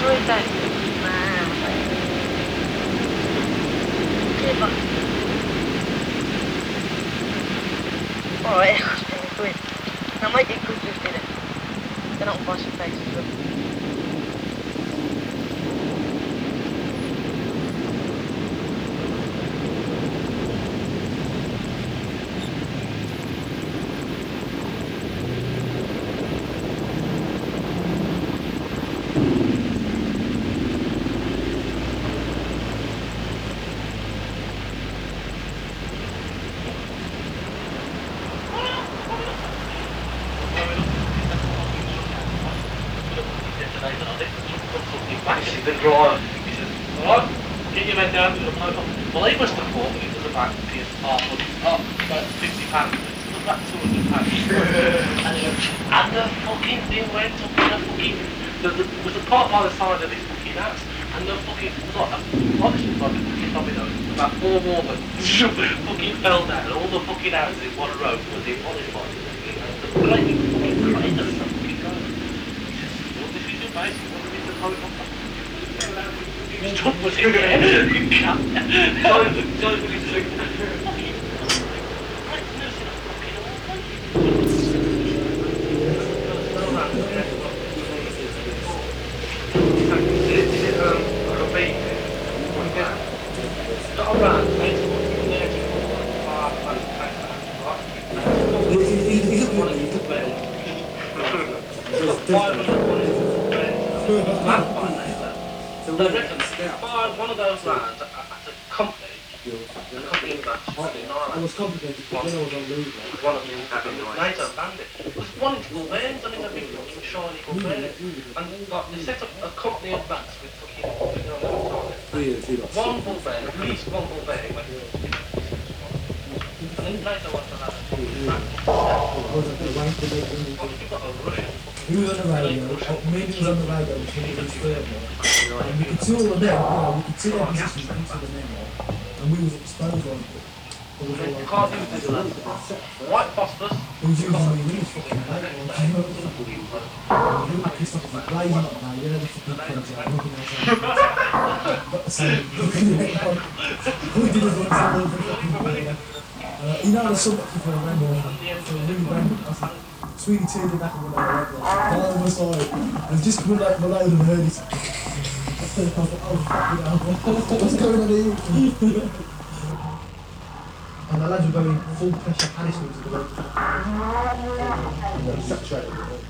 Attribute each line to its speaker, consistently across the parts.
Speaker 1: that? Alright, I was paying quid. Now make it good just did it. Then I'll buy some faces up.
Speaker 2: The driver, he says, alright, get your men down to the motor. Well, he must have thought it was about about £50. It was about £200. And the fucking thing went up in the fucking, there was a part by the side of this fucking house, and the fucking, it was like a fucking domino, about 4 more than fucking fell down, and all the fucking houses in one row was in on his body. The flaming fucking crane and stuff fucking going. He says, what did you do, mate? What did you do, helicopter? Stop was in there, you can't. Don't be sick. So I reckon buy one of those lands at a company, the company in
Speaker 3: I was complicated because when I was on leave.
Speaker 2: one of them having the NATO bandit. There's one in Gulbens, I mean a big fucking shiny Gulbens. And like, they set up a company of bats with fucking, one Gulben, at least one Gulben, and then NATO wants to have
Speaker 3: You've got a Russian. He was on the radio, maybe he was on the radio when he was further. And we could see all of them, we could see their positions into the memo, and we was exposed on it.
Speaker 2: You can't use this land. White phosphorus.
Speaker 3: He was using me, he was fucking late, he was pissed off, he was blazing up now, you know the fucking things like looking outside. But the same, we did it once all over the fucking border. You know the sub for a random, for a really random, I was like, Sweetie turned it back and went over the other side. I was just coming like below and heard it. I was like, oh fucking hell, what's going on here? And the lads were going full pressure punishment to the road. And they saturated the road.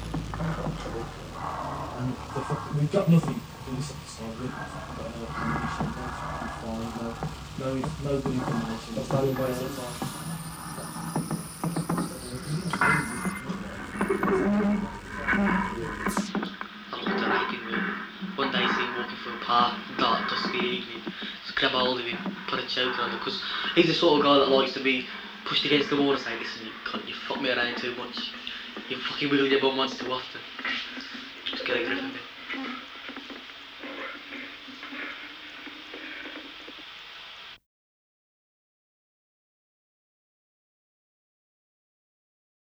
Speaker 3: And we've got nothing in this episode. We've got no ammunition, no fucking fire, no good information. That's how we waste our time.
Speaker 4: One day, see him walking through a park, dark, dusky evening. Just grab hold of him, put a choke on him, because he's the sort of guy that likes to be pushed against the wall and say, listen, you fuck me around too much. You fucking wiggle your bum once too often. Just get a grip of me.